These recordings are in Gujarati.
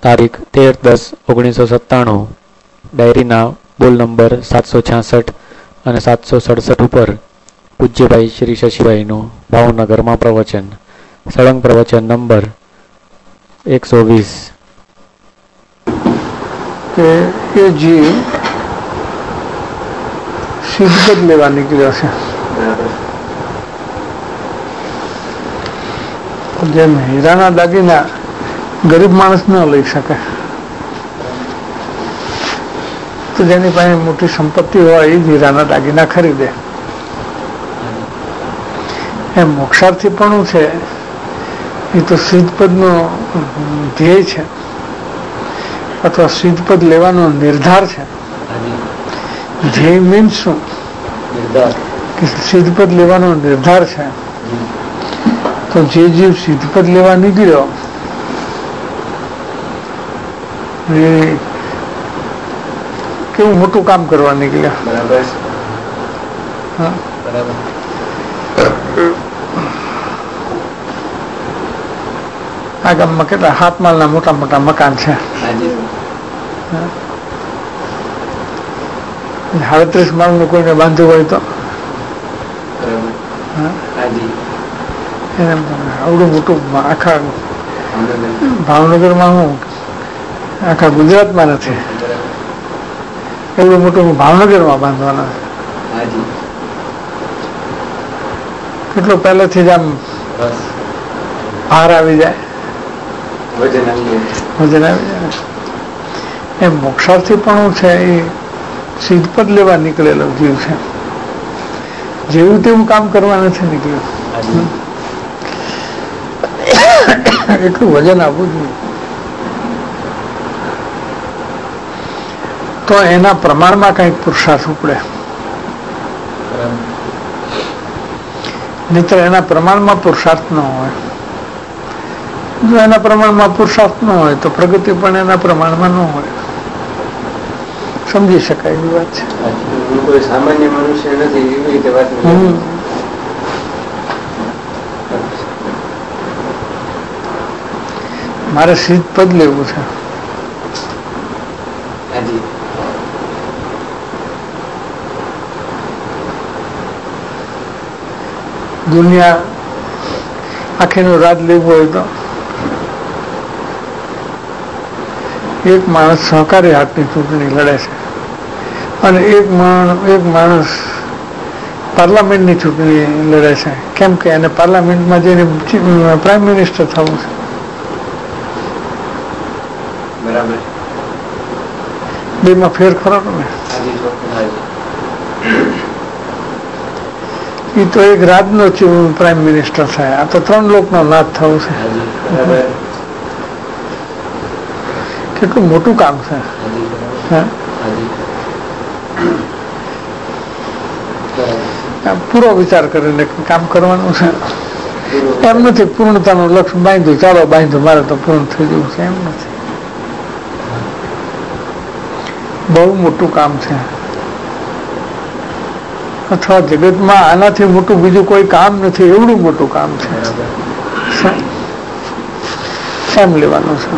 તારીખ 13/10/1997 ડાયરીના બોલ નંબર 766 અને 767 ઉપર પૂજ્યભાઈ શ્રી શશીભાઈનું ભાવનગરમાં પ્રવચન. સળંગ પ્રવચન નંબર 120. કે એ જીવ સિદ્ધપદ લેવા નીકળ્યો છે. જેમ હીરાના દાગીના ગરીબ માણસ ન લઈ શકે, તો જેની પાસે મોટી સંપત્તિ હોય એ હીરાના દાગીના ખરીદે. એમ મોક્ષાર્થી પણ છે એ તો સિદ્ધપદનો ધ્યેય છે અથવા સિદ્ધપદ લેવાનો નિર્ધાર છે. ધ્યેય મીન્સ શું? કે સિદ્ધપદ લેવાનો નિર્ધાર છે. તો જે જીવ સિદ્ધપદ લેવા નીકળ્યો એ કેવું મોટું કામ કરવા નીકળ્યા. આ ગામમાં કેટલા 7 માળના મોટા મોટા મકાન છે. 37 માળનું કોઈને બાંધવું હોય તો આવડું મોટું આખા ભાવનગરમાં હું આખા ગુજરાતમાં નથી, એવડું મોટું ભાવનગરમાં બાંધવાના. કેટલું પહેલેથી જ આમ ભાર આવી જાય, વજન આવી જાય. એમ મોક્ષાર્થી પણ છે એ સિદ્ધપદ લેવા નીકળેલો જીવ છે. જેવું તેવું કામ કરવા નથી નીકળ્યું. એટલું વજન આપવું જોઈએ તો એના પ્રમાણમાં કંઈક પુરુષાર્થ ઉપડે, નહીતર એના પ્રમાણમાં પુરુષાર્થ ન હોય. જો એના પ્રમાણમાં પુરુષાર્થ ન હોય તો પ્રગતિ પણ એના પ્રમાણમાં ન હોય. સમજી શકાય એવી વાત છે. કોઈ સામાન્ય મનુષ્ય નથી એવી રીતે વાત. મારે સિદ્ધપદ લેવું છે. દુનિયા આખીનું રાજ લેવું હોય તો એક માણસ સહકારી હાથની ચૂંટણી લડે છે અને એક માણસ પાર્લામેન્ટની ચૂંટણી લડે છે. કેમ કે એને પાર્લામેન્ટમાં જઈને પ્રાઇમ મિનિસ્ટર થવું છે. બરાબર. બેમાં ફેર ખરો ને? એ તો એક રાજનો પ્રાઇમ મિનિસ્ટર થાય, આ તો 3 લોકનો નાથ થવું છે. કેટલું મોટું કામ છે. પૂરો વિચાર કરીને કામ કરવાનું છે. એમ નથી પૂર્ણતાનું લક્ષ્ય બાંધ્યું, ચાલો બાંધ્યું, મારે તો પૂર્ણ થઈ જવું છે, એમ નથી. બહુ મોટું કામ છે. અથવા જગતમાં આનાથી મોટું બીજું કોઈ કામ નથી, એવડું મોટું કામ છે. એમ લેવાનું છે.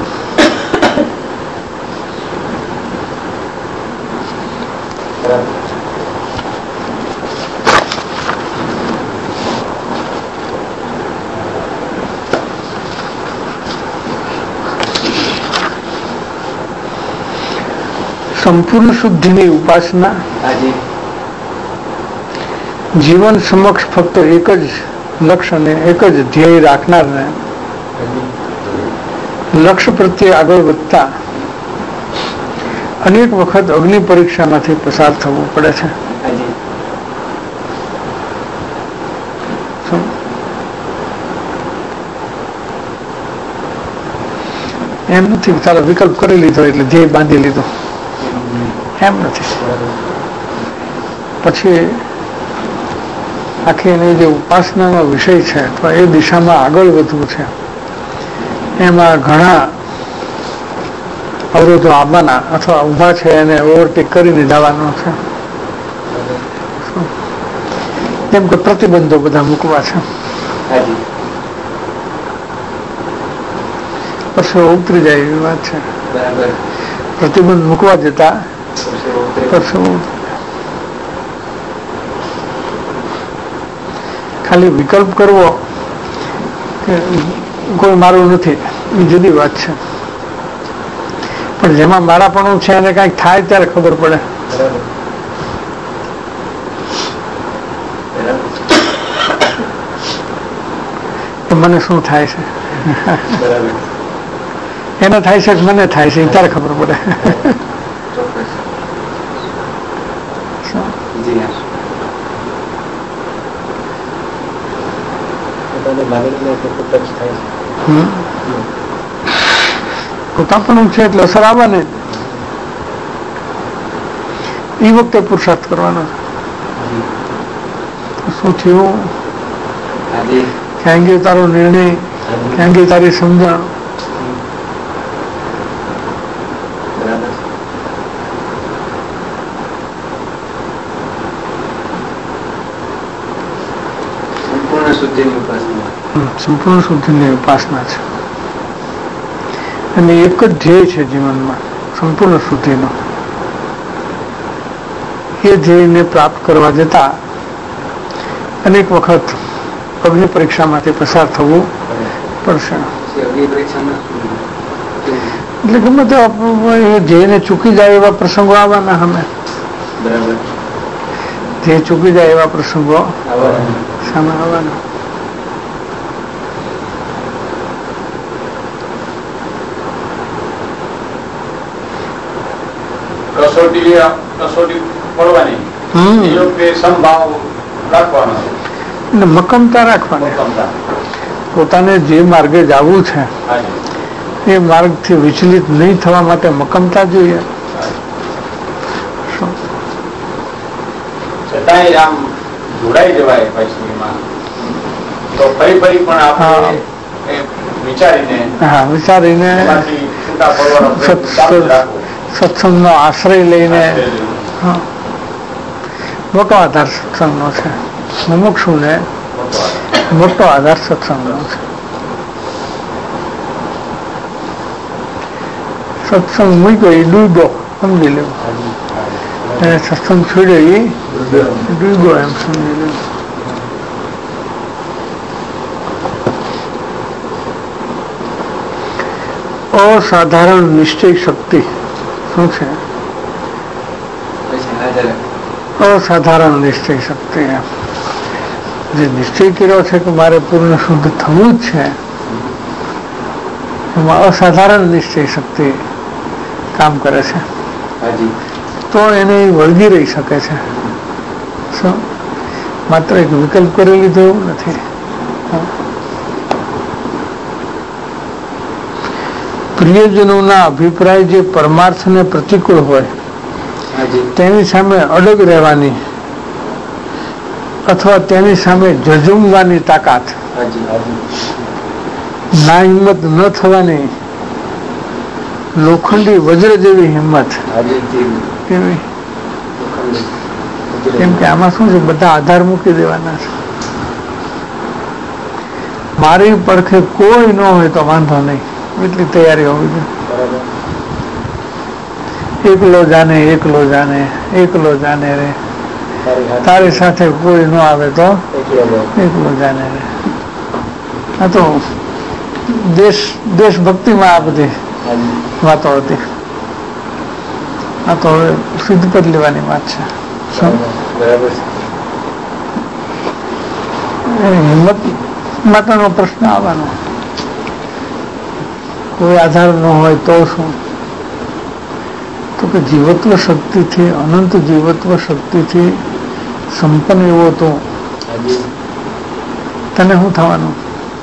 સંપૂર્ણ શુદ્ધિની ઉપાસના જીવન સમક્ષ ફક્ત એક જ લક્ષ્ય અને એક જ ધ્યેય રાખનારને લક્ષ્ય પ્રત્યે આગળ વધતા અનેક વખત અગ્નિ પરીક્ષામાંથી પસાર થવું પડે છે. એમ નથી તારો વિકલ્પ કરી લીધો એટલે ધ્યેય બાંધી લીધો, એમ નથી. પછી આખી એની જે ઉપાસનાનો વિષય છે તો એ દિશામાં આગળ વધવું છે. એમાં ઘણા અવરોધો આવવાના અથવા ઊભા છે એને ઓવરટેક કરીને જવાનો છે. કેમ કે પ્રતિબંધો બધા મૂકવા છે. પરસેવો ઉતરી જાય એવી વાત છે. બરાબર. પ્રતિબંધ મૂકવા જતા પરસેવો ખાલી વિકલ્પ કરવો કે કોઈ મારું નથી એ જુદી વાત છે, પણ જેમાં મારાપણું છે અને કાંઈક થાય ત્યારે ખબર પડે. કે મને શું થાય છે, એને થાય છે કે મને થાય છે ત્યારે ખબર પડે. પોતાપણું છે એટલે અસર આવવાને એ વખતે પુરુષાર્થ કરવાનો. શું થયું, ક્યાં ગયો તારો નિર્ણય, ક્યાં ગઈ તારી સમજણ. સંપૂર્ણ શુદ્ધિની ઉપાસના છે અને એક જ ધ્યેય છે જીવનમાં સંપૂર્ણ શુદ્ધિનો. એ ધ્યેયને પ્રાપ્ત કરવા જતા અનેક વખત અગ્નિ પરીક્ષામાંથી પસાર થવું પડશે. એટલે ગમે તે ધ્યેયને ચૂકી જાય એવા પ્રસંગો આવવાના. અમે ધ્યેય ચૂકી જાય એવા પ્રસંગો સામે આવવાના. કસોટી પડવાની સંભાવ રાખવાનો, મક્કમતા રાખવાની. પોતાને જે માર્ગે જવું છે એ માર્ગથી વિચલિત નહીં થવા માટે મક્કમતા જોઈએ. છતાંય આમ જોડાઈ જવાય પછી એમાં તો ફરી પણ આપણે વિચારીને સત્સંગનો આશ્રય લઈને. મોટો આધાર સત્સંગનો છે. મુમુક્ષુને મોટો આધાર સત્સંગનો છે. સત્સંગ મૂક્યો એ ડૂબો સમજી લેવું, એને સત્સંગ છોડ્યો એ ડૂબો એમ સમજી લેવું. અસાધારણ નિશ્ચય શક્તિ શું છે? અસાધારણ નિશ્ચય શક્તિ. જે નિશ્ચય કર્યો છે કે મારે પૂર્ણ શુદ્ધ થવું જ છે, એમાં અસાધારણ નિશ્ચય શક્તિ કામ કરે છે. તો એને વળગી રહી શકે છે. શું માત્ર એક વિકલ્પ કરી લીધો એવું નથી. પ્રિયજનોના અભિપ્રાય જે પરમાર્થને પ્રતિકૂળ હોય તેની સામે અડગ રહેવાની અથવા તેની સામે ઝઝુમવાની તાકાત, ના હિંમત ન થવાની લોખંડી વજ્ર જેવી હિંમત. કેમ કે આમાં શું છે, બધા આધાર મૂકી દેવાના છે. મારી પડખે કોઈ ન હોય તો વાંધો નહીં, એટલી તૈયારી હોવી જોઈએ. એકલો જાને એકલો જાને એકલો જાને રે, તારી સાથે કોઈ ન આવે તો એકલો જાને રે. આ તો દેશભક્તિમાં આ બધી વાતો હતી. આ તો હવે સિદ્ધ કરી લેવાની વાત છે. હિંમત માટેનો પ્રશ્ન આવવાનો. કોઈ આધાર ન હોય તો શું? તો કે જીવત્વ શક્તિથી, અનંત જીવત્વ શક્તિથી સંપન્ન એવો તો તને શું થવાનું?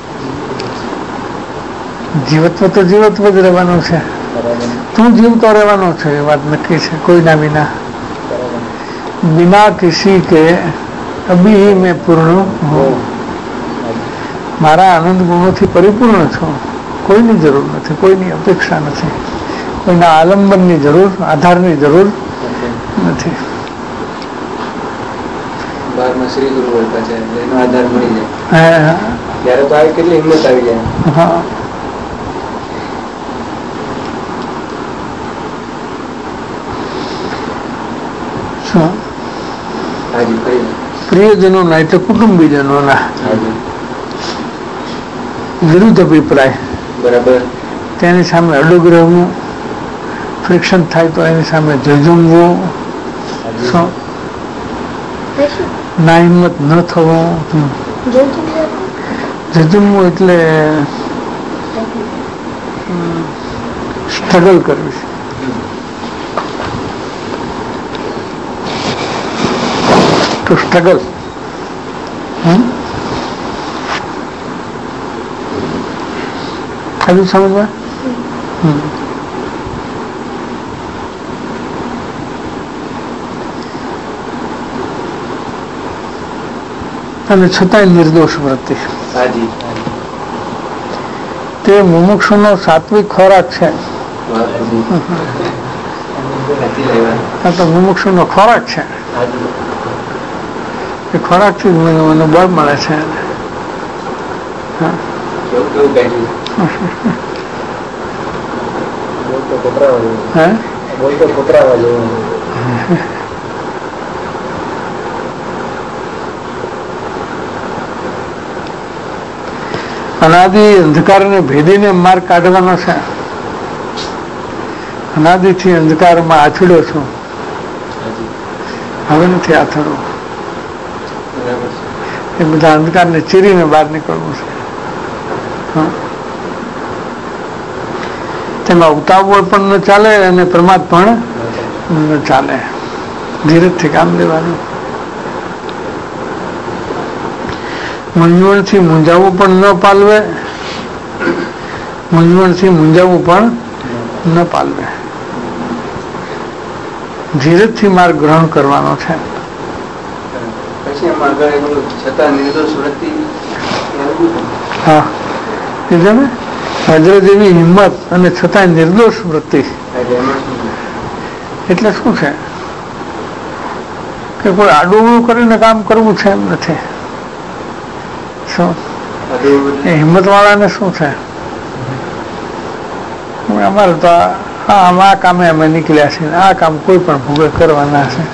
જીવત્વ તો જીવત્વ જ રહેવાનું છે. તું જીવતો રહેવાનો છે, એ વાત નક્કી છે. કોઈના વિના, બિના કિસી કે અભી મેં પૂર્ણ હોઉં. મારા આનંદ ગુણોથી પરિપૂર્ણ છું. કોઈની જરૂર નથી, કોઈની અપેક્ષા નથી, કોઈના આલંબનની જરૂર, આધારની જરૂર નથી. શ્રી ગુરુ બોલતા છે એનો આધાર મળી જાય ત્યારે તો આવી કેટલી હિંમત આવી જાય. હા, શું હાજી ફરી પ્રિયજનોના એટલે કુટુંબીજનોના હાજી વિરુદ્ધ અભિપ્રાય, બરાબર તેની સામે અડગ રહેવું, ફ્રિક્શન થાય તો એની સામે ઝઝુમવું, શું ના હિંમત ન થવું. ઝઝુમવું એટલે સ્ટ્રગલ કરવી, ટુ સ્ટ્રગલ. આવી સમજવા? અને છતાંય નિર્દોષ વૃત્તિ, હાજી તે મુમુક્ષુનો સાત્વિક ખોરાક છે. આ તો મુમુક્ષુનો ખોરાક છે. એ ખોરાકથી જ મને બળ મળે છે. અનાદિ અંધકારને ભેદીને માર્ગ કાઢવાનો છે. અનાદિથી અંધકારમાં આછડ્યો છું, હવે નથી આથડવું. એ બધા અંધકારને ચીરીને બહાર નીકળવું છે. તેમાં ઉતાવળ પણ ન ચાલે અને પ્રમાદ પણ ન ચાલે. ધીરજથી કામ લેવાનું. મૂંઝવણથી મૂંઝાવવું પણ ન પાલવે, મૂંઝવણથી મૂંઝાવવું પણ ન પાલવે. ધીરજથી માર્ગ ગ્રહણ કરવાનો છે. હા, કીધું ને, વજ્ર જેવી હિંમત અને છતાં નિર્દોષ વૃત્તિ. એટલે શું છે કે કોઈ આડું કરીને કામ કરવું છે એમ નથી. શું એ હિંમત વાળાને શું છે, અમારે તો આ કામે અમે નીકળ્યા છીએ, આ કામ કોઈ પણ ભોગે કરવાના છે.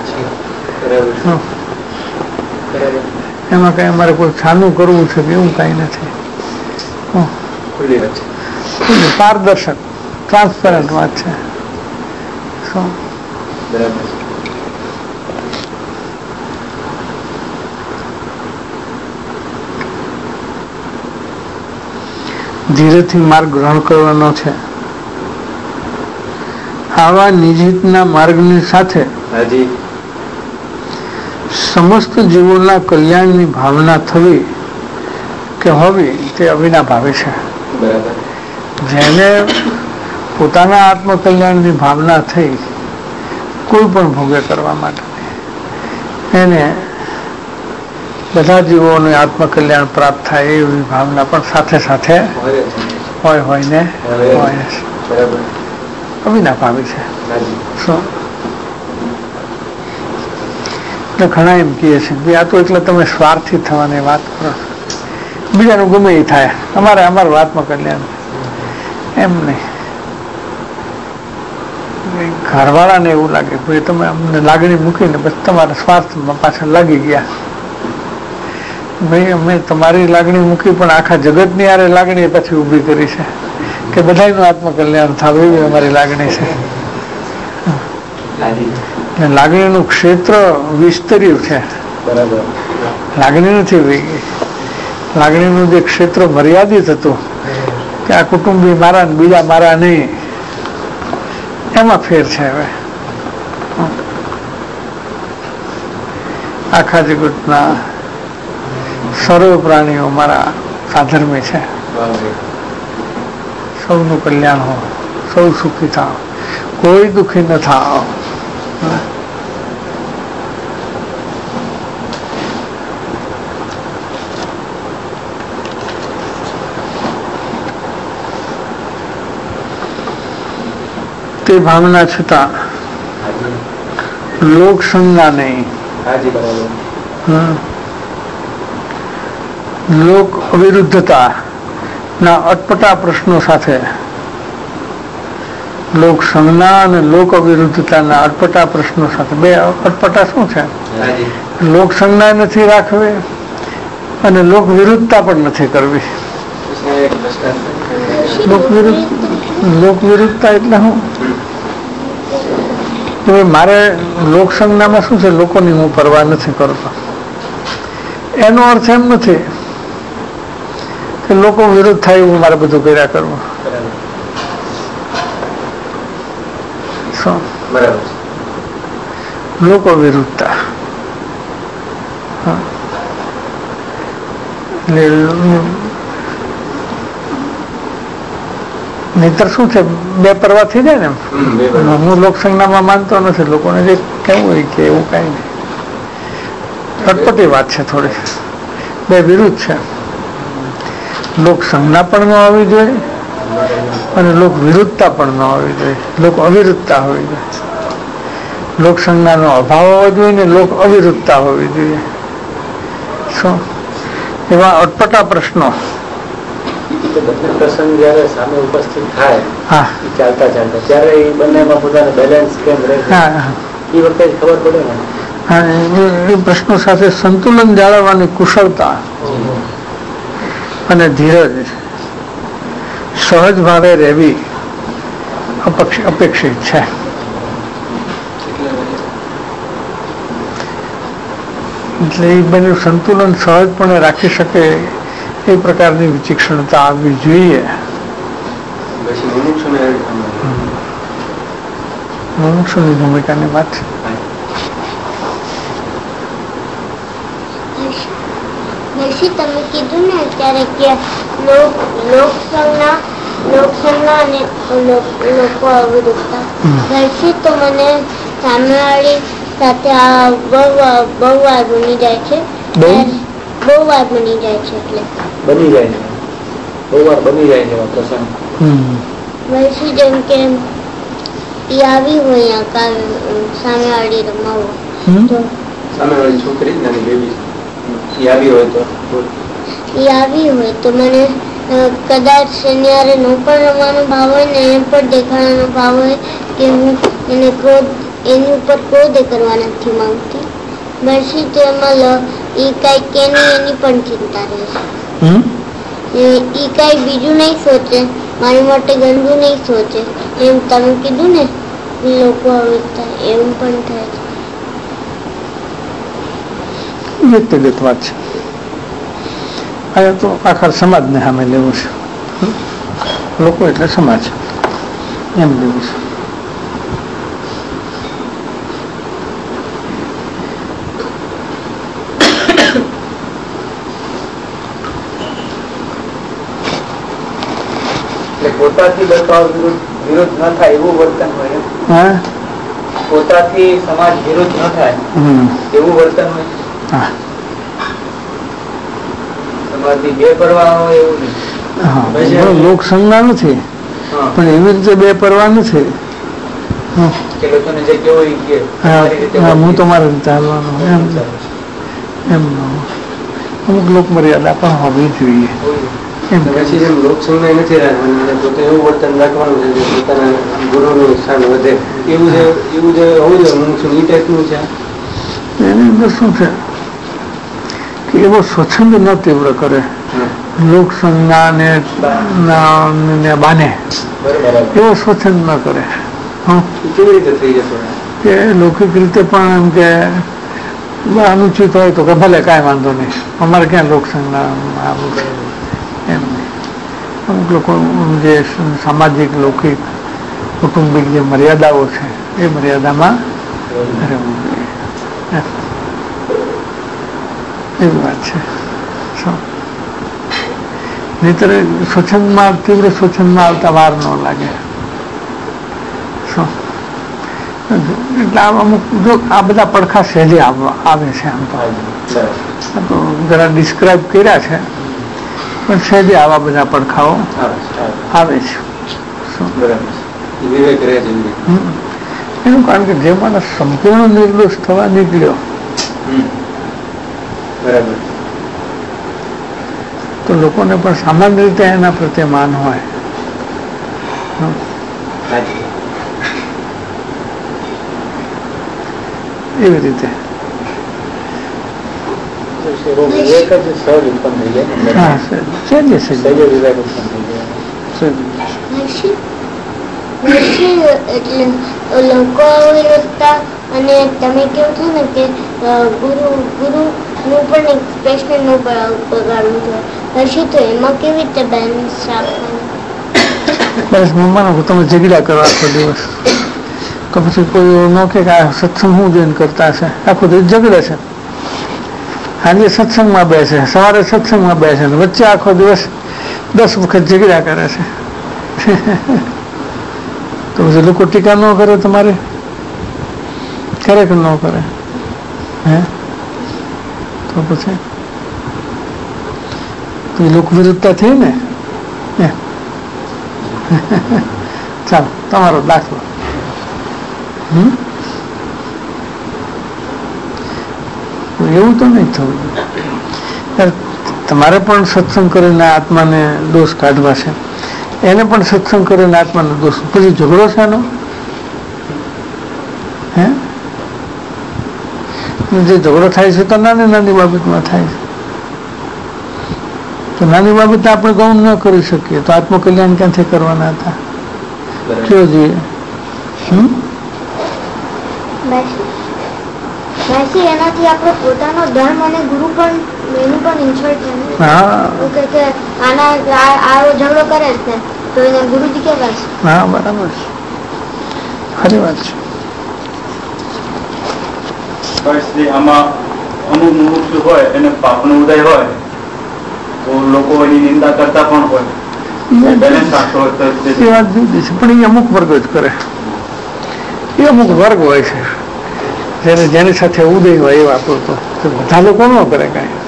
એમાં કઈ અમારે કોઈ છાનું કરવું છે કે એવું કઈ નથી. પારદર્શક ટ્રાન્સપેરન્ટ વાત છે. શું ધીરેથી માર્ગ ગ્રહણ કરવાનો છે. આવા નિજીતના માર્ગની સાથે સમસ્ત જીવોના કલ્યાણની ભાવના થવી કે હોવી તે અવિનાભાવી છે. જેને પોતાના આત્મકલ્યાણની ભાવના થઈ કોઈ પણ ભોગે કરવા માટે, એને બધા જીવોને આત્મકલ્યાણ પ્રાપ્ત થાય એવી ભાવના પણ સાથે સાથે હોય ને હોય અવિનાભાવી છે. શું ઘણા એમ કહે છે કે આ તો એટલે તમે સ્વાર્થી થવાની વાત કરો, બીજાનું ગમે એ થાય, અમારું આત્મકલ્યાણ એમ નહીં. ઘરવાળાને એવું લાગે ભાઈ તમે અમને લાગણી મૂકીને બસ તમારા સ્વાર્થમાં પાછળ લાગી ગયા. ભાઈ અમે તમારી લાગણી મૂકી પણ આખા જગતની આરે લાગણી પછી ઊભી કરી છે કે બધાનું આત્મકલ્યાણ થાય એવી અમારી લાગણી છે. લાગણીનું ક્ષેત્ર વિસ્તર્યું છે, લાગણી નથી વહી ગઈ. લાગણીનું જે ક્ષેત્ર મર્યાદિત હતું કે આ કુટુંબી મારા ને બીજા મારા નહીં, એમાં ફેર છે. હવે આખા જગતના સર્વ પ્રાણીઓ મારા સાધર્મી છે. સૌનું કલ્યાણ હો, સૌ સુખી થાવ, કોઈ દુઃખી ન થાવ. તે ભાવના છતાં લોક સંજ્ઞા નહીં, લોક અવિરુદ્ધતા ના અટપટા પ્રશ્નો સાથે લોક સંજ્ઞા અને લોક અવિરુદ્ધતાના અટપટા પ્રશ્નો સાથે. બે અટપટા શું છે? લોક સંજ્ઞા નથી રાખવી અને લોક વિરુદ્ધતા પણ નથી કરવી. લોક વિરુદ્ધતા એટલે શું? મારે લોક સંજ્ઞામાં શું છે? લોકોની હું પરવા નથી કરતો. એનો અર્થ એમ નથી કે લોકો વિરુદ્ધ થાય એવું મારે બધું કર્યા કરવું. લોકો વિરુદ્ધતા નહીતર શું છે? બે પરવા થઈ જાય ને. હું લોકસંજ્ઞામાં માનતો નથી. લોકોને જે કેવું હોય કે એવું કઈ નહીં. અટપટી વાત છે થોડી. બે વિરુદ્ધ છે. લોક સંજ્ઞા પણ ન હોવી જોઈએ અને લોક વિરુદ્ધતા પણ ન હોવી જોઈએ. લોક અવિરુદ્ધતા હોવી જોઈએ. લોક સંજ્ઞાનો અભાવ હોવો જોઈએ ને લોક અવિરુદ્ધતા હોવી જોઈએ. શું એવા અટપટા પ્રશ્નો. પ્રસંગ જયારે સામે ઉપસ્થિત થાય ચાલતા ચાલતા ત્યારે એ બંનેમાં પોતાનું બેલેન્સ કેમ રહે એ વખતે ખબર પડે ને. એ પ્રશ્નો સાથે સંતુલન જાળવવાની કુશળતા અને ધીરજ સહજ ભાવે રહેવી અપેક્ષિત છે. એટલે એ બંને સંતુલન સહજપણે રાખી શકે એ પ્રકારની વિચક્ષણતા આવવી જોઈએ. મુમુક્ષુની ભૂમિકાની વાત છે. તમે કીધું ને અત્યારે કે લોકસંજ્ઞા અને લોકો અવિરુદ્ધતા દર્શી તો મને સામેવાળી સાથે આ બહુ વાર બની જાય છે. બહુ વાર બની જાય છે. એટલે બની જાય છે. બહુ વાર બની જાય છે પ્રસંગ. વૈસી જેમ કે એ આવી હોય સામેવાળી રમાવો સામેવાળી છોકરી નાની બેબી આવી હોય તો મને કદાચ શનિવારે નો પણ રમવાનો ભાવ હોય ને એમ પણ દેખાડવાનો ભાવ હોય કે હું એને એની ઉપર ક્રોધ કરવા નથી માંગતી. બસ તેમાં એ કઈ કેની એની પણ ચિંતા રહેશે. એ કઈ બીજું નહીં સોચે, મારી માટે ગંદુ નહીં સોચે. એમ તમે કીધું ને લોકો હવે એવું પણ થાય છે. વ્યક્તિગત વાત છે. અહીંયા તો આખા સમાજને સામે લેવું છે. લોકો એટલે સમાજ એમ લેવું છે. પોતાથી બચાવ વિરોધ ન થાય એવું વર્તન હોય. પોતાથી સમાજ વિરોધ ન થાય એવું વર્તન હોય. સમાજથી બે પરવા હોય એવું નહીં. લોક સંજ્ઞા નથી પણ એવી રીતે બે પરવા નથી કે લોકોને જે કેવું હું તમારી રીતે હાલવાનું એમ અમુક લોક મર્યાદા પણ હોવી જોઈએ. પછી જેમ લોકસંજ્ઞા નથી રાખવાની પોતે એવું વર્તન રાખવાનું છે પોતાના ગુરુનું સ્થાન વધે એવું જે હોવું જોઈએ. હું છું એ ટાઈપનું છે. એની અંદર શું છે કે એવો સ્વચ્છંદ ન તીવ્ર કરે લોક સંજ્ઞાને બાને એવો સ્વચ્છંદ ન કરે. કેવી રીતે થઈ જશે કે લૌકિક રીતે પણ એમ કે અનુચિત હોય તો કે ભલે કાંઈ વાંધો નહીં, અમારે ક્યાં લોક સંજ્ઞા એમ નહીં. અમુક લોકો જે સામાજિક લૌકિક કુટુંબિક જે મર્યાદાઓ છે એ મર્યાદામાં રહેવું જોઈએ. એવી વાત છે. નહીતર સ્વચ્છંદમાં તીવ્ર સ્વચ્છંદમાં આવતા વાર ન લાગે. એટલે અમુક જો આ બધા પડખા સહેજે આવે છે. આમ તો જરા ડિસ્ક્રાઇબ કર્યા છે પણ સહેજે આવા બધા પડખાઓ આવે છે. એનું કારણ કે જે માણસ સંપૂર્ણ નિર્દોષ થવા નીકળ્યો બરાબર તો લોકોને પણ સામાન્ય રીતે એના પ્રત્યે માન હોય. એવી રીતે. વિવેક જ સહજ ઉત્પન્ન થઈ જાય. હા સહેજે સહેજે વિવેક ઉત્પન્ન થઈ જાય. એટલે લોકો વિરોધતા અને તમે કેવું છે ને કે ગુરુ નું પણ એક્સપ્રેશન નું બગાડવું જોઈએ હશે તો એમાં કેવી રીતે બેલેન્સ રાખવાનું? બસ મમ્માનો તમે ઝઘડા કરો આખો દિવસ તો પછી કોઈ ન કે આ સત્સંગ શું જોઈને કરતા હશે, આખો દિવસ ઝઘડે છે. સાંજે સત્સંગમાં બેસે, સવારે સત્સંગમાં બેસે, વચ્ચે આખો દિવસ 10 વખત ઝઘડા કરે છે. તો પછી લોકો ટીકા ન કરે તમારે? ખરેખર ન કરે. હે તો પછી લોકો વિરુદ્ધતા થઈ ને. ચાલો તમારો દાખલો. એવું તો નહીં થવું. તમારે પણ સત્સંગ કરીને આત્માને દોષ કાઢવા છે, એને પણ સત્સંગ કરીને આત્માનો દોષ. પછી ઝઘડો છે એનો? હે જે ઝઘડો થાય છે તો નાની નાની બાબતમાં થાય છે. તો નાની બાબત આપણે ગૌણ ન કરી શકીએ તો આત્મકલ્યાણ ક્યાંથી કરવાના હતા? કયો જોઈએ? એનાથી આપણો પોતાનો ધર્મ અને ગુરુ પણ એનું પણ ઇન્સલ્ટ છે. આના આવો ઝઘડો કરે છે તો એને ગુરુજી કેવા છે? હા બરાબર છે, ખરી વાત છે. આમાં અમુક મુમુક્ષુ હોય એને પાપનો ઉદય હોય તો લોકો એની નિંદા કરતા પણ હોય. એ વાત જુદી છે, પણ એ અમુક વર્ગ જ કરે. એ અમુક વર્ગ હોય છે જેની સાથે ઉદય હોય એવા પૂરતો. બધા લોકો ન કરે કાંઈ.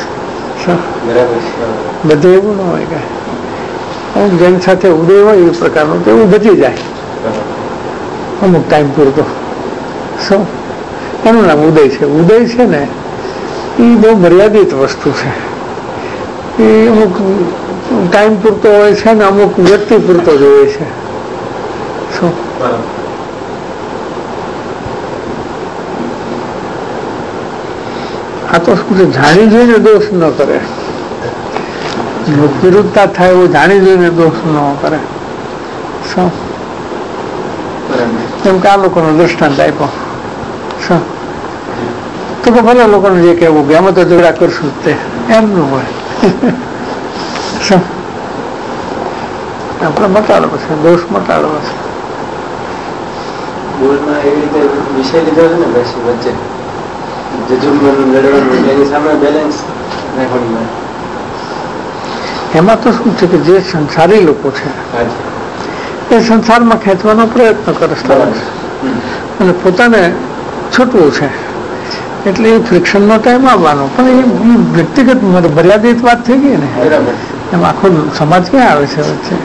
બધે એવું ન હોય કાંઈ. જેની સાથે ઉદય હોય એ પ્રકારનું તો એવું બચી જાય અમુક ટાઈમ પૂરતો. શું એનું નામ ઉદય છે. ઉદય છે ને એ બહુ મર્યાદિત વસ્તુ છે. એ અમુક ટાઈમ પૂરતો હોય છે ને અમુક વ્યક્તિ પૂરતો જ હોય છે. શું આ તો શું છે, જાણી જોઈને દોષ ન કરે. વિરુદ્ધતા થાય એવું જાણી જોઈને દોષ ન કરે. શું એમ કે આ લોકોનો દૃષ્ટાંત આપ્યો. શું તો કે ભલે લોકોને જે કહેવું કે અમે તો ઝઘડા કરશું તે એમનું હોય. શું આપણે મટાડવો છે, દોષ મટાડવો છે. બોલમાં એવી રીતે વિષય લીધો છે ને પછી વચ્ચે લડવાનું એની સામે બેલેન્સ રાખવાનું. એમાં તો શું છે કે જે સંસારી લોકો છે એ સંસારમાં ખેંચવાનો પ્રયત્ન કરે છે અને પોતાને છૂટવું છે એટલે એ ફ્રિક્શનનો ટાઈમ આવવાનો. પણ એ વ્યક્તિગત મર્યાદિત વાત થઈ ગઈ ને, એમ આખો સમાજ ક્યાં આવે છે વચ્ચે?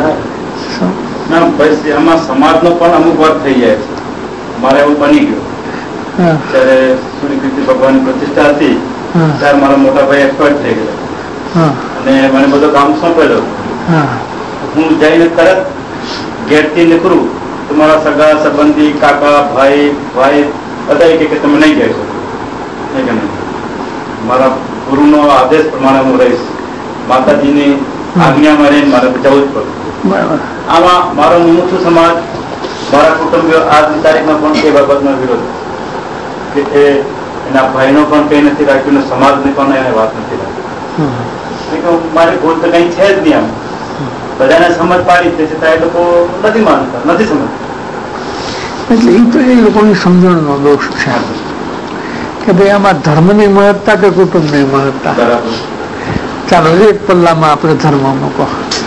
એમાં સમાજનો પણ અમુક વાત થઈ જાય છે. મારે એવું બની ગયું ત્યારે સૂર્યકૃષ્ણ ભગવાનની પ્રતિષ્ઠા હતી ત્યારે મારા મોટા ભાઈ એક્સપર્ટ થઈ ગયા અને મને બધો કામ સોંપેલો. હું જઈને તરત ગેટથી નીકળું તો મારા સગા સંબંધી કાકા ભાઈ બધા કે તમે નહીં જઈ શકો. મારા ગુરુનો આદેશ પ્રમાણે હું રહીશ, માતાજીની આજ્ઞામાં રહીને મારે જવું જ પડે. આમાં મારો મુમુક્ષુ સમાજ, મારા કુટુંબીઓ આજની તારીખમાં પણ એ બાબતનો વિરોધ કે એના ભાઈનો પણ કંઈ નથી રાખ્યું ને સમાજની પણ એને વાત નથી રાખી. મારી ભૂલ તો કંઈ છે જ નહીં. આમ બધાને સમજ પાડી છે છતાં એ લોકો નથી માનતા, નથી સમજતા. એટલે એ તો એ લોકોની સમજણનો દોષ છે કે ભાઈ આમાં ધર્મની મહત્તા કે કુટુંબની મહત્તા. ચાલો એક પલ્લામાં આપણે ધર્મ મૂકો,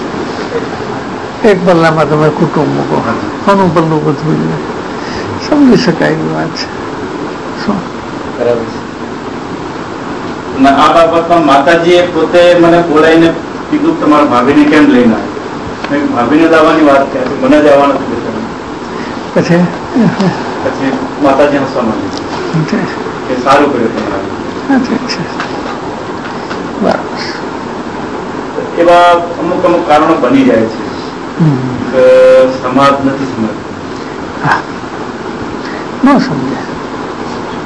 એક પલ્લામાં તમે કુટુંબ મૂકો, કોનું પલ્લું બધું સમજી શકાય એવી વાત છે. શું આ બાબતમાં માતાજીએ પોતે મને બોલાવીને કીધું તમારા ભાભીને કેમ લઈને આવ્યો. ભાભીને લાવવાની વાત કરી, મને જ આવવાનું પછી માતાજી હસવા માંડી કે સારું કર્યું તમારે. એવા અમુક કારણો બની જાય છે. સમાજ નથી સમજતો, ન સમજે.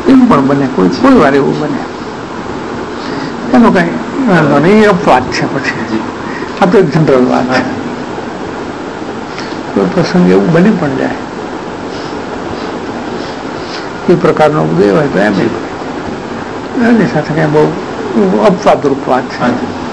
એમ પણ બને, કોઈ વાર એવું બને, એનો કઈ વાંધો નહીં. એ અપવાદ છે. પછી આ તો એક જનરલ વાત છે. કોઈ પ્રસંગ એવું બની પણ જાય, કોઈ પ્રકારનો ઉદય હોય તો એમ એની સાથે કઈ બહુ અપવાદરૂપ વાત છે.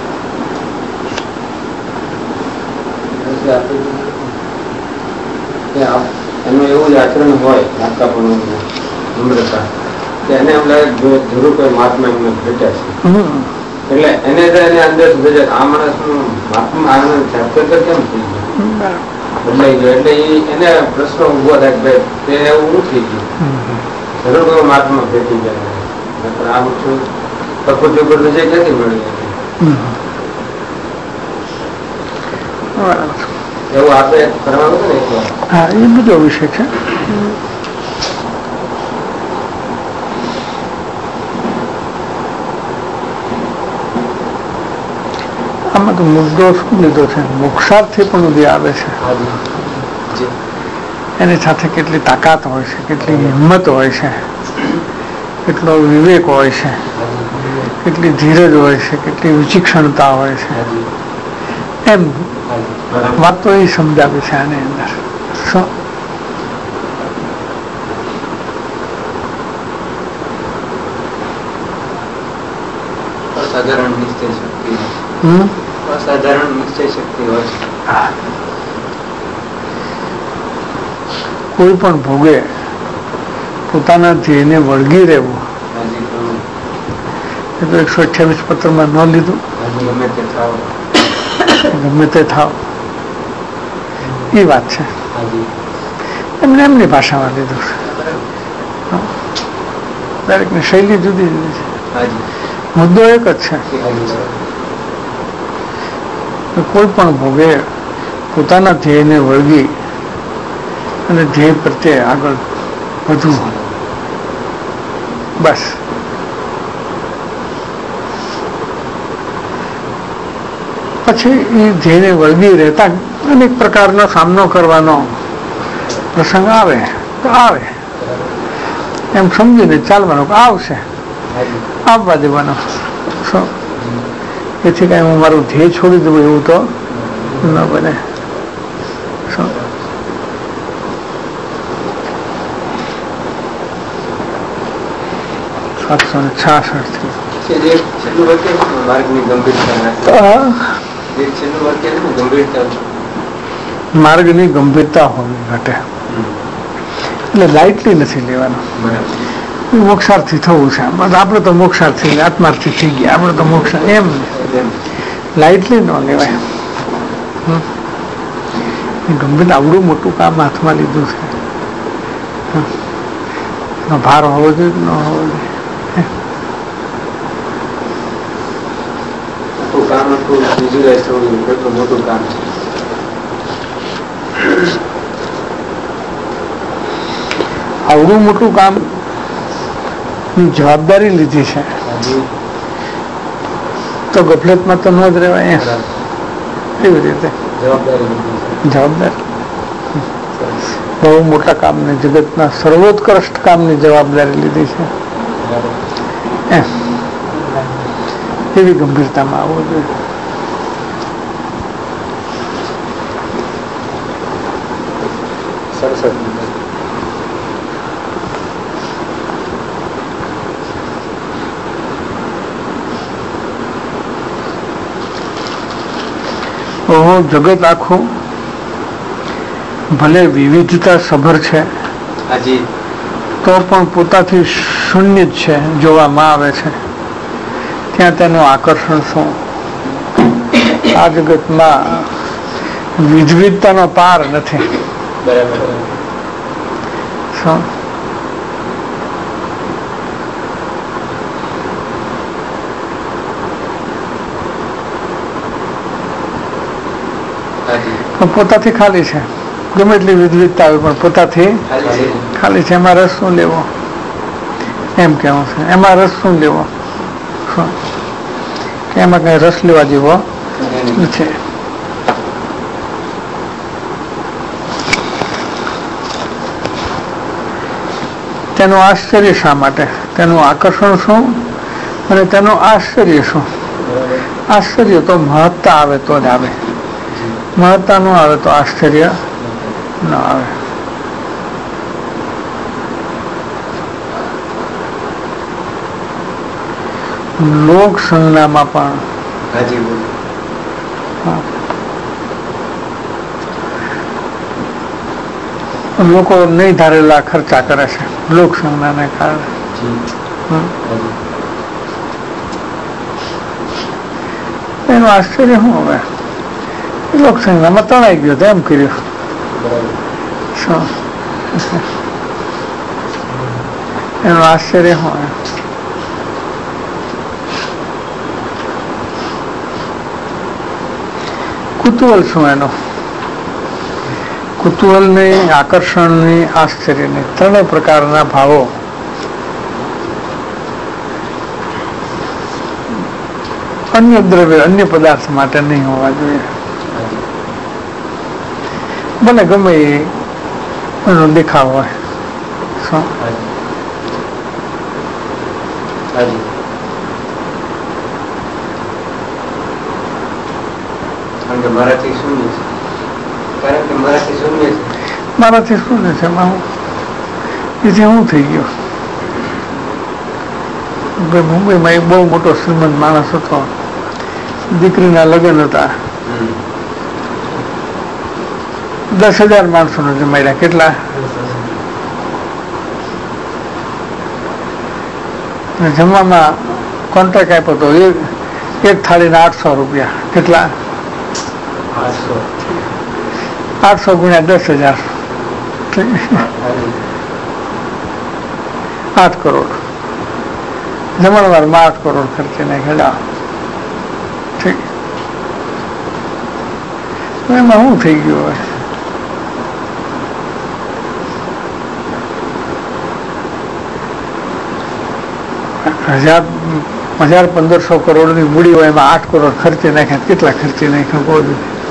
એનું એવું જ આચરણ હોય નાટકાપણું, નમ્રતા, એને એમ લાગે જરૂર કોઈ મહાત્મા એમને ભેટ્યા છે, એટલે એને એને અંદર સુધી આ માણસનું મહાત્મા આનંદ જાતે કેમ થઈ ગયું, બદલાઈ ગયો. એટલે એને પ્રશ્ન ઉભો થાય કે તે એવું થઈ ગયું, જરૂર કોઈ મહાત્મા ભેટી ગયા. આ બધું પ્રકૃતિ ઉપર વિજય ક્યાંથી મળી એવું આપણે કરવાનું ને. હા, એ બીજો વિષય છે. આમાં તો મુદ્દો શું લીધો છે, મોક્ષાર્થી પણ ઉદય આવે છે, એની સાથે કેટલી તાકાત હોય છે, કેટલી હિંમત હોય છે, કેટલો વિવેક હોય છે, કેટલી ધીરજ હોય છે, કેટલી વિચક્ષણતા હોય છે. એમ વાત તો એ સમજાવે છે આની અંદર. અસાધારણ નિશ્ચય શક્તિ, અસાધારણ નિશ્ચય શક્તિ હોય છે. કોઈ પણ ભોગે પોતાના ધ્યેયને વળગી રહેવું, એ તો 128 પત્રમાં ન લીધું. ગમે તે થાવ એ વાત છે. એમને એમની ભાષામાં લીધું છે. દરેકની શૈલી જુદી જુદી છે. મુદ્દો એક જ છે. કોઈ પણ ભોગે પોતાના ધ્યેયને વળગી અને ધ્યેય પ્રત્યે આગળ વધવું, બસ. પછી એ ધ્યેયને વળગી રહેતા અનેક પ્રકારનો સામનો કરવાનો પ્રસંગ આવે તો આવે, એમ સમજીને ચાલવાનો. આવશે, આવવા દેવાનો. એથી કઈ હું મારું ધ્યેય છોડી દઉં એવું તો ન બને. 766 માર્ગની ગંભીરતા હોવી ઘટે, એટલે લાઇટલી નથી લેવાનું. મોક્ષાર્થી થવું છે, આપણે તો મોક્ષાર્થી આત્માર્થી થઈ ગયા, આપણે તો મોક્ષ, એમ લાઇટલી ન લેવાય. ગંભીર આવડું મોટું કામ હાથમાં લીધું છે, ભાર હોવો જોઈએ ન હોવો જોઈએ. આવડું મોટું કામ જવાબદારી લીધી છે તો ગફલતમાં તો ન જ રહેવાય. એવી રીતે જવાબદારી, બહુ મોટા કામને, જગતના સર્વોત્કૃષ્ટ કામની જવાબદારી લીધી છે, એવી ગંભીરતામાં આવવું જોઈએ. જગત આખું ભલે વિવિધતા સભર છે તો પણ પોતાથી શૂન્ય જ છે જોવામાં આવે છે. ત્યાં તેનું આકર્ષણ શું? આ જગતમાં વિવિધતાનો પાર નથી. શું પોતાથી ખાલી છે, ગમે એટલી વિવિધતા આવે પણ પોતાથી ખાલી છે. એમાં રસ શું લેવો, એમ કેવું છે. એમાં રસ શું લેવો, કે એમાં કઈ રસ લેવા જેવો નથી. તેનું આશ્ચર્ય શા માટે? તેનું આકર્ષણ શું અને તેનું આશ્ચર્ય શું. આશ્ચર્ય તો મહત્તા આવે તો જ આવે, મહત્તા ન આવે તો આશ્ચર્ય ન આવે. લોક સંજ્ઞામાં પણ લોકો નહીં ધારેલા ખર્ચા કરે છે લોક સંજ્ઞાને કારણે. એનું આશ્ચર્ય શું હવે? લોક સંજ્ઞામાં તણાઈ ગયો એમ કર્યું. એનું આશ્ચર્ય શું? કુતૂહલ શું એનું? કુતૂહલની, આકર્ષણની, આશ્ચર્યની ત્રણેય પ્રકારના ભાવો અન્ય દ્રવ્ય, અન્ય પદાર્થ માટે નહીં હોવા જોઈએ. ભલે ગમે એનો દેખાવ હોય. શું મારાથી શૂન્ય છે, કારણ કે મારાથી શૂન્ય છે, મારાથી શૂન્ય છે. એથી હું થઈ ગયો. મુંબઈમાં એક બહુ મોટો શ્રીમંત માણસ હતો, દીકરીના લગ્ન હતા, 10,000 માણસોને જમાડ્યા. કેટલા? જમવામાં કોન્ટ્રાક્ટ આપ્યો હતો એક થાળીના 800 રૂપિયા. કેટલા? 800 ગુણ્યા 10,000, 8 કરોડ. જમણવારમાં 8 કરોડ ખર્ચે નાખ્યા. ઠીક, એમાં શું થઈ ગયું હોય? 1,000-1,500 કરોડની મૂડી હોય, એમાં 8 કરોડ ખર્ચે નાખ્યા. કેટલા ખર્ચે નાખ્યા? બોલ,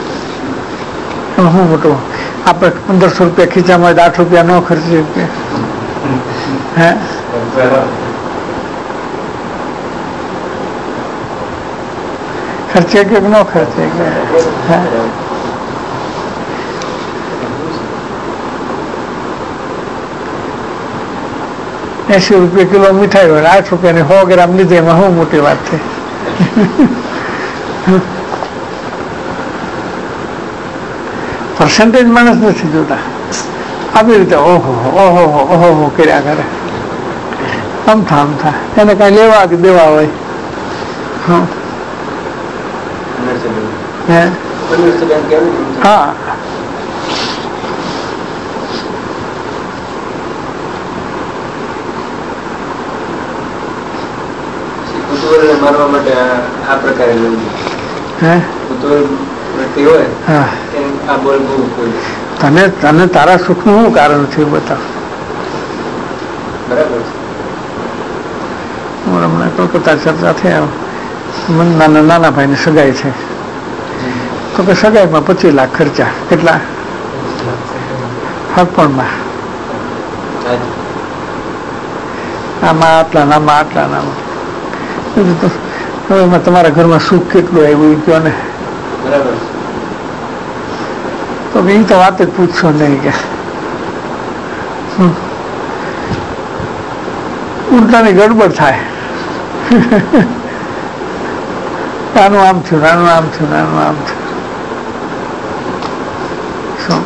શું મોટું? આપણે 1,500 રૂપિયા ખીચામાં હોય તો 8 રૂપિયા ન ખર્ચે કે? હે, ખર્ચે કે ન ખર્ચે કે? 80 રૂપિયા કિલો મીઠાઈ હોય, 8 રૂપિયાની 100 ગ્રામ લીધે, એમાં શું મોટી વાત છે? પર્સન્ટેજ માણસ નથી જોતા. આવી રીતે ઓહો ઓહો ઓહો કર્યા કરે. અમથા એને કઈ લેવા કે દેવા હોય. હા, મારવા માટે આ પ્રકારે તને તારા સુખ નું શું કારણ છે બતાવ. બરાબર. હું હમણાં કોલકાતા ચર્ચા થયા, નાના ભાઈની સગાઈ છે, તો કે સગાઈમાં 25 લાખ ખર્ચા. કેટલા? હરપણમાં આમાં આટલા, આમાં આટલા, આમાં. હવે એમાં તમારા ઘરમાં સુખ કેટલું આવ્યું કયો ને? બરાબર. તો એ તો વાત જ પૂછશો નહીં કે ઉલટાની ગડબડ થાય. આનું આમ થયું, આનું આમ થયું, આનું આમ થયું. શું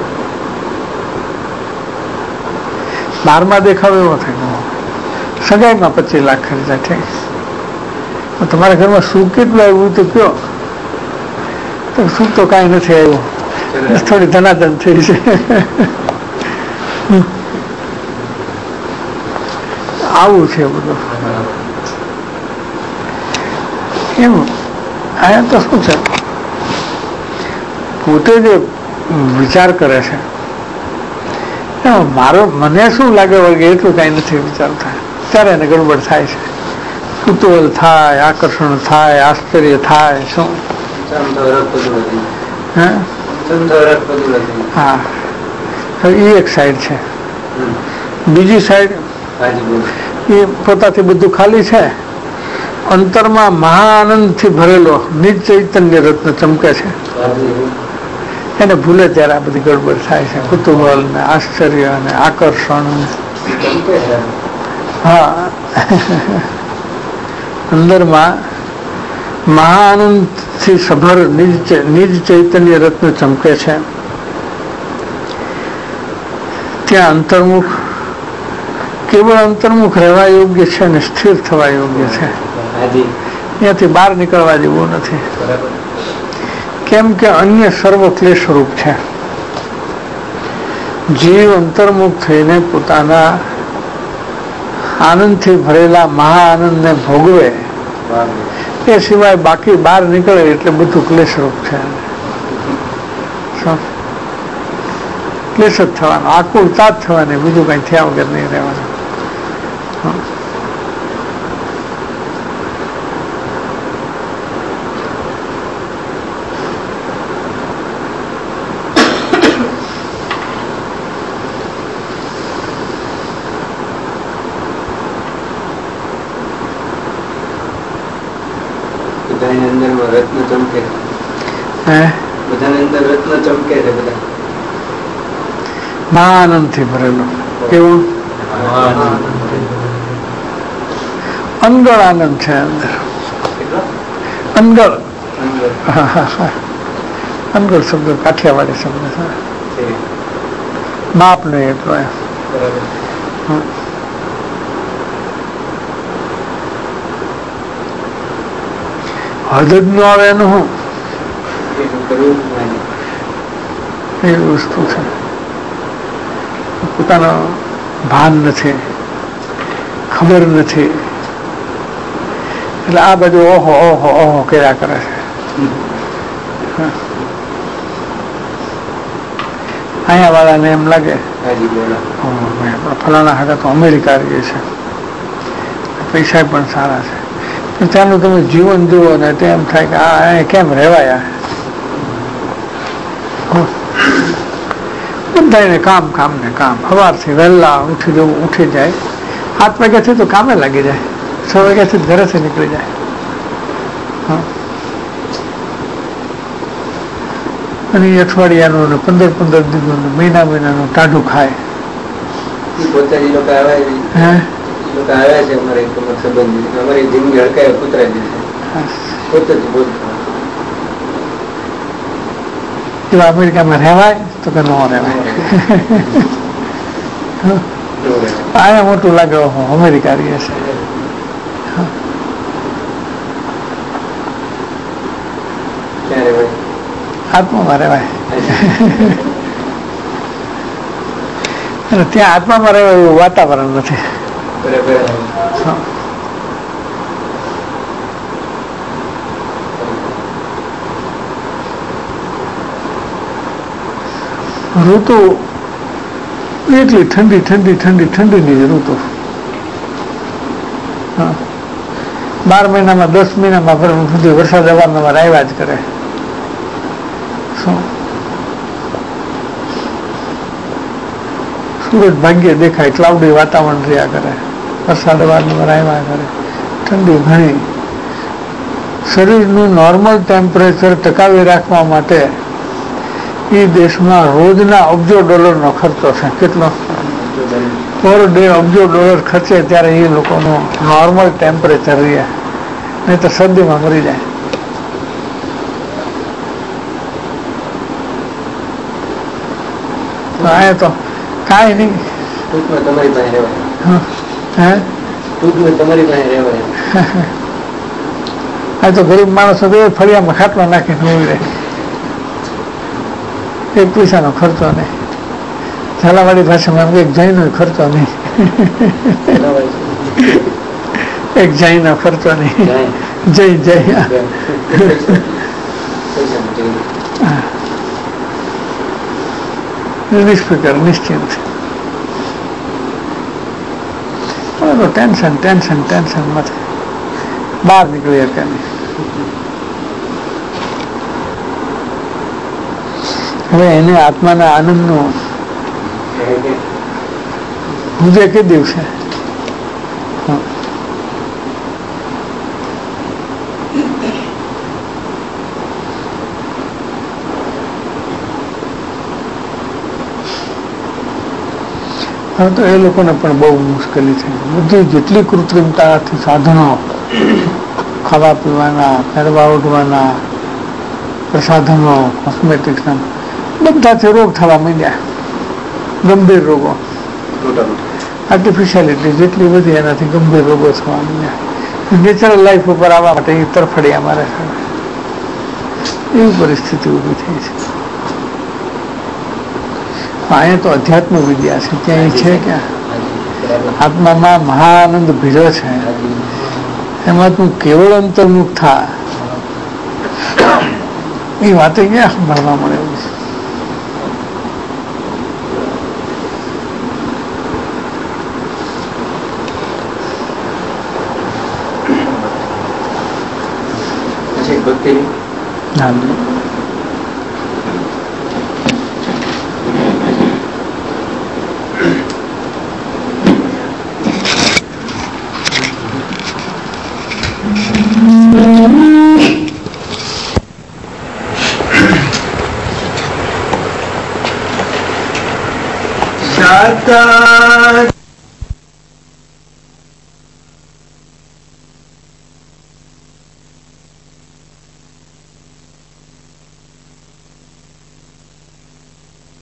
12માં દેખાવ એવો થાય, સગાઈમાં 25 લાખ ખર્ચા થાય. તમારા ઘરમાં સુખ કેટલું આવ્યું તો કયો? તો સુખ તો કાંઈ નથી આવ્યું, થોડી ધનાધન થઈ છે. આવું છે બધું. એમ અહીંયા તો શું છે, પોતે જે વિચાર કરે છે મને શું લાગે વળગે એટલું કાંઈ નથી વિચારતા, ત્યારે એને ગડબડ થાય છે. કુતૂહલ થાય, આકર્ષણ થાય, આશ્ચર્ય થાય. શું? હા, એ એક સાઈડ છે. બીજી સાઈડ એ પોતાથી બધું ખાલી છે, અંતરમાં મહાઆનંદથી ભરેલો નિજ ચૈતન્ય રત્ન ચમકે છે. એને ભૂલે ત્યારે આ બધી ગડબડ થાય છે, કુતૂહલ ને આશ્ચર્ય અને આકર્ષણ. હા, અંદરમાં મહાઆનંદથી સભર નિજ ચૈતન્ય રત્ન ચમકે છે. ત્યાં અંતર્મુખ, કેવળ અંતર્મુખ રહેવા યોગ્ય છે અને સ્થિર થવા યોગ્ય છે. ત્યાંથી બહાર નીકળવા જેવું નથી, કેમ કે અન્ય સર્વ ક્લેશરૂપ છે. જીવ અંતર્મુખ થઈને પોતાના આનંદથી ભરેલા મહાઆનંદને ભોગવે એ સિવાય બાકી બહાર નીકળે એટલે બધું ક્લેશરૂપ છે. ક્લેશ જ થવાનો, આકુળતા જ થવાની, બીજું કઈ થયા વગર નહીં રહેવાનું. રત્ન ચમકે, બધાની અંદર રત્ન ચમકે છે. બધા મહાઆનંદથી ભરેલો, કેવું અનગળ આનંદ છે અંદર. અનગળ, અનગળ શબ્દ કાઠિયાવાડી શબ્દ છે, માપ નહીં એટલો. હદ જ ન આવે એનું હું એવી વસ્તુ છે. પોતાનો ભાન નથી, ખબર નથી, એટલે આ બધું ઓહો ઓહો ઓહો કર્યા કરે છે. અહીંયા વાળાને એમ લાગે ફલાણા હાથે તો અમેરિકા રહીએ છે, પૈસા પણ સારા છે, પણ ત્યાંનું તમે જીવન જુઓ ને તેમ થાય કે આ કેમ રહેવાય. બધાને કામ કામ ને કામ, સવારથી વહેલા ઉઠી જવું, ઉઠી જાય 7 વાગ્યાથી તો કામે લાગી જાય, 6 વાગ્યાથી ઘરેથી નીકળી જાય. અને અઠવાડિયાનું ને 15 દિવસનું, મહિનાનું ટાઢું ખાય. પોતાની લોકો આવ્યા છે, અમારે સંબંધી, અમારી જિંદગી હડકાય કૂતરાઈ દીધી પોતે જ બોલતા. એવા અમેરિકામાં રહેવાય તો કે ન રહેવાય. આને મોટું લાગે અમેરિકા રહીએ છે. આત્મામાં રહેવાય, અને ત્યાં આત્મામાં રહેવાય એવું વાતાવરણ નથી. ઋતુ એટલી ઠંડી ઠંડી ઠંડી ઠંડીની ઋતુ. 12 મહિનામાં 10 મહિનામાં સુધી વરસાદ અવારનવાર આવ્યા જ કરે. સૂરજ ભાગ્યે દેખાય, ક્લાઉડી વાતાવરણ રહ્યા કરે, વરસાદ અવારનવાર આવ્યા કરે, ઠંડી ઘણી. શરીરનું નોર્મલ ટેમ્પરેચર ટકાવી રાખવા માટે એ દેશમાં રોજના અબજો ડોલરનો ખર્ચો છે. કેટલો? પર ડે અબજો ડોલર ખર્ચે ત્યારે એ લોકોનું નોર્મલ ટેમ્પરેચર રહે, નહીં તો શરદીમાં મરી જાય. આ તો કાંઈ નહીં. તમારી પાસે રહેવાય, તમારી પાસે રહેવાય. આ તો ગરીબ માણસો તો ફળિયામાં ખાટલો નાખીને હોઈ રહે, 1 પૈસાનો ખર્ચો નહીં. ઝાલાવાડી ભાષામાં એક જૈનનો ખર્ચો નહીં, એક જૈનનો ખર્ચો નહીં. જય જય નિષ્ફિકર, નિશ્ચિંત. ટેન્શન ટેન્શન ટેન્શન માંથી બહાર નીકળી શકે નહીં. હવે એને આત્માના આનંદનું હું જે કહી દિવસે હવે તો એ લોકોને પણ બહુ મુશ્કેલી થઈ બધી જેટલી કૃત્રિમતાથી સાધનો ખાવા પીવાના પહેરવા ઉઠવાના પ્રસાધનો કોસ્મેટિક્સના બધાથી રોગ થવા માંડ્યા ગંભીર રોગો આર્ટિફિશિયાલિટી જેટલી બધી એનાથી ગંભીર રોગો થવા માંડ્યા નેચરલ લાઈફ ઉપર આવવા માટે એ તરફડિયા મારે છે એવી પરિસ્થિતિ ઊભી થઈ છે અહીંયા તો અધ્યાત્મ વિદ્યા છે ત્યાં છે ક્યાં આત્મામાં મહાઆનંદ ભીડો છે એમાં તું કેવળ અંતર્મુખ થા એ વાતે ક્યાં સાંભળવા મળે એવું ભક્તિ શાતા